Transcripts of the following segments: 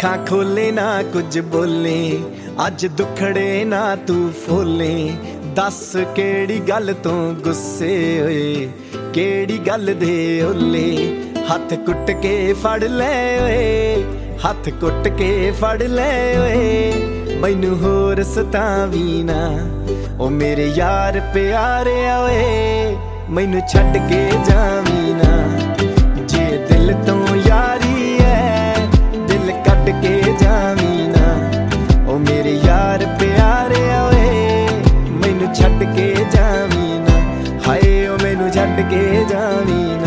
ਅੱਖਾਂ ਖੋਲੇ ਨਾ ਕੁਝ ਬੋਲੇ, ਅੱਜ ਦੁਖੜੇ ਨਾ ਤੂੰ ਫੋਲੇ। ਦੱਸ ਕਿਹੜੀ ਗੱਲ ਤੋਂ ਗੁੱਸੇ ਹੋਏ, ਕਿਹੜੀ ਗੱਲ ਦੇ ਓਲੇ। ਹੱਥ ਕੁੱਟ ਕੇ ਫੜ ਲੈ ਓਏ, ਹੱਥ ਕੁੱਟ ਕੇ ਫੜ ਲੈ ਓਏ। ਮੈਨੂੰ ਹੋਰ ਸਤਾਵੀ ਨਾ ਓ ਮੇਰੇ ਯਾਰ ਪਿਆਰਿਆ ਓਏ, ਮੈਨੂੰ ਛੱਡ ਕੇ ਜਾਵੀਂ ਨਾ। ਜੇ ਦਿਲ ਤੋਂ ਯਾਰੀ ਐ ਦਿਲ ਕੱਢ ਕੇ ਜਾਵੀਂ ਨਾ ਓ ਮੇਰੇ ਯਾਰ ਪਿਆਰਿਆ ਓਏ, ਮੈਨੂੰ ਛੱਡ ਕੇ ਜਾਵੀਂ ਨਾ। ਹਾਏ ਓ ਮੈਨੂੰ ਛੱਡ ਕੇ ਜਾਵੀਂ ਨਾ।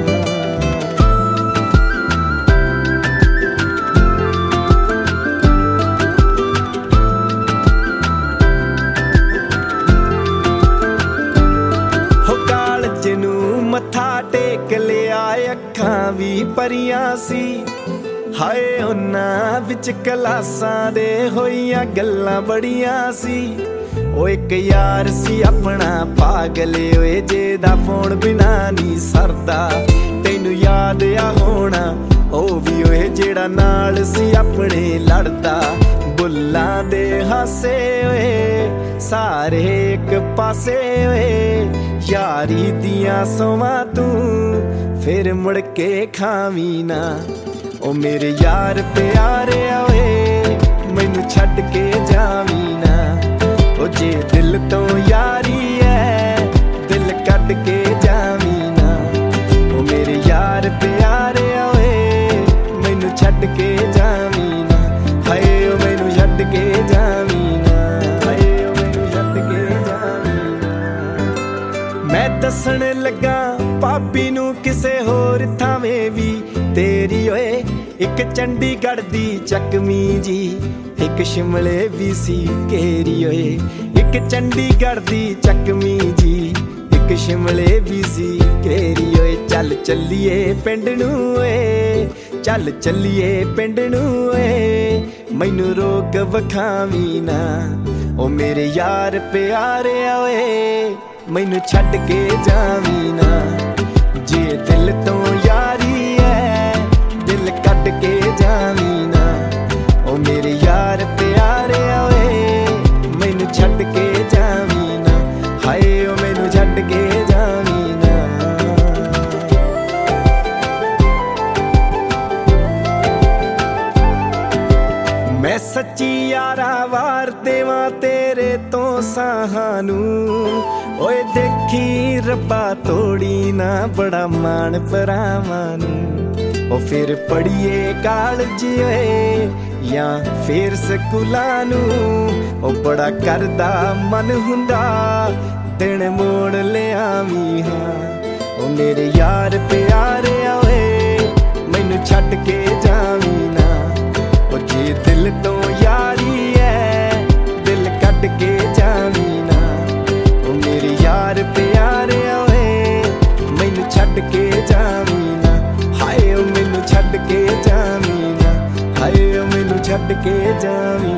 ਮੱਥਾ ਟੇਕ ਲਿਆ ਅੱਖਾਂ ਵੀ ਭਰੀਆਂ ਸੀ, ਹਾਏ ਉਹਨਾਂ ਵਿੱਚ ਕਲਾਸਾਂ ਦੇ ਹੋਈਆਂ ਗੱਲਾਂ ਬੜੀਆਂ ਸੀ। ਉਹ ਇੱਕ ਯਾਰ ਸੀ ਆਪਣਾ ਪਾਗਲ ਓਏ, ਜਿਹਦਾ ਫੋਨ ਬਿਨਾ ਨਹੀਂ ਸਰਦਾ। ਤੈਨੂੰ ਯਾਦ ਆ ਹੋਣਾ ਉਹ ਵੀ ਓਏ, ਜਿਹੜਾ ਨਾਲ ਸੀ ਆਪਣੇ ਲੜਦਾ। ਬੁੱਲਾਂ ਦੇ ਹਾਸੇ ਓਏ ਸਾਰੇ ਇੱਕ ਪਾਸੇ ਓਏ, ਯਾਰੀ ਦੀਆਂ ਸੋਵਾਂ ਤੂੰ ਫਿਰ ਮੁੜ ਕੇ ਖਾਵੀਂ ਨਾ ਓ ਮੇਰੇ ਯਾਰ ਪਿਆਰਿਆ ਓਏ, ਮੈਨੂੰ ਛੱਡ ਕੇ ਜਾਵੀਂ ਨਾ। ਓ ਜੇ ਦਿਲ ਤੋਂ ਯਾਰੀ ਐ ਦਿਲ ਕੱਢ ਕੇ ਜਾਵੀਂ ਨਾ ਓ ਮੇਰੇ ਯਾਰ ਪਿਆਰਿਆ ਓਏ, ਮੈਨੂੰ ਛੱਡ ਕੇ ਜਾਵੀਂ ਨਾ। ਹਾਏ ਓ ਮੈਨੂੰ ਛੱਡ ਕੇ ਜਾਵੀਂ ਨਾ, ਹਾਏ ਓ ਮੈਨੂੰ ਛੱਡ ਕੇ ਜਾਵੀਂ ਨਾ। ਮੈਂ ਦੱਸਣ ਲੱਗਾ ਭਾਬੀ ਨੂੰ ਕਿਸੇ ਹੋਰ ਥਾਵੇਂ ਵੀ ਤੇਰੀ ਓਏ, ਇੱਕ ਚੰਡੀਗੜ੍ਹ ਦੀ ਚੱਕਵੀਂ ਜੀ, ਇੱਕ ਸ਼ਿਮਲੇ ਵੀ ਸੀ ਘੇਰੀ ਓਏ। ਇੱਕ ਚੰਡੀਗੜ੍ਹ ਦੀ ਚੱਕਵੀਂ ਜੀ, ਇੱਕ ਸ਼ਿਮਲੇ ਵੀ ਸੀ ਘੇਰੀ ਓਏ। ਚੱਲ ਚੱਲੀਏ ਪਿੰਡ ਨੂੰ ਓਏ, ਚੱਲ ਚੱਲੀਏ ਪਿੰਡ ਨੂੰ ਓਏ, ਮੈਨੂੰ ਰੋਕ ਵਿਖਾਵੀਂ ਨਾ ਓ ਮੇਰੇ ਯਾਰ ਪਿਆਰਿਆ ਓਏ, ਮੈਨੂੰ ਛੱਡ ਕੇ ਜਾਵੀਂ ਨਾ। ਜੇ ਦਿਲ ਤੋਂ ਯਾਰੀ ਐ ਦਿਲ ਕੱਢ ਕੇ ਜਾਵੀਂ ਨਾ ਓ ਮੇਰੇ ਯਾਰ ਪਿਆਰਿਆ ਓਏ, ਮੈਨੂੰ ਛੱਡ ਕੇ ਜਾਵੀਂ ਨਾ। ਹਾਏ ਓ ਮੈਨੂੰ ਛੱਡ ਕੇ ਜਾਵੀਂ ਨਾ। ਮੈਂ ਸੱਚੀ ਯਾਰਾ ਵਾਰ ਦੇਵਾਂ ਤੇਰੇ ਤੋਂ ਸਾਹਾਂ ਨੂੰ ਓਏ, ਦੇਖੀ ਰੱਬਾ ਤੋੜੀ ਨਾ ਬੜਾ ਮਾਣ ਭਰਾਵਾਂ ਨੂੰ। ਓ ਫਿਰ ਪੜੀਏ ਕਾਲਜ ਓਏ ਜਾਂ ਫੇਰ ਸਕੂਲਾਂ ਨੂੰ, ਓ ਬੜਾ ਕਰਦਾ ਮਨ ਹੁੰਦਾ ਦਿਨ ਮੋੜ ਲਿਆਵੀਂ ਹਾਂ ਓ ਮੇਰੇ ਯਾਰ ਪਿਆਰਿਆ ਓਏ, ਮੈਨੂੰ ਛੱਡ ਕੇ ਜਾਵੀਂ ਨਾ ਓ ਜੇ ਦਿਲ ਤੋਂ ਯਾਰੀ ਐ ਦਿਲ ਕੱਢ ਕੇ ਜਾਵੀਂ ਨਾ ਓ ਮੇਰੇ ਯਾਰ ਪਿਆਰਿਆ ਓਏ, ਮੈਨੂੰ ਛੱਡ ਕੇ ਜਾਵੀਂ ਨਾ। ਹਾਏ ਓ ਮੈਨੂੰ ਛੱਡ ਕੇ ਜਾਵੀਂ ਨਾ, ਹਾਏ ਓ ਮੈਨੂੰ ਛੱਡ ਕੇ ਜਾਵੀਂ।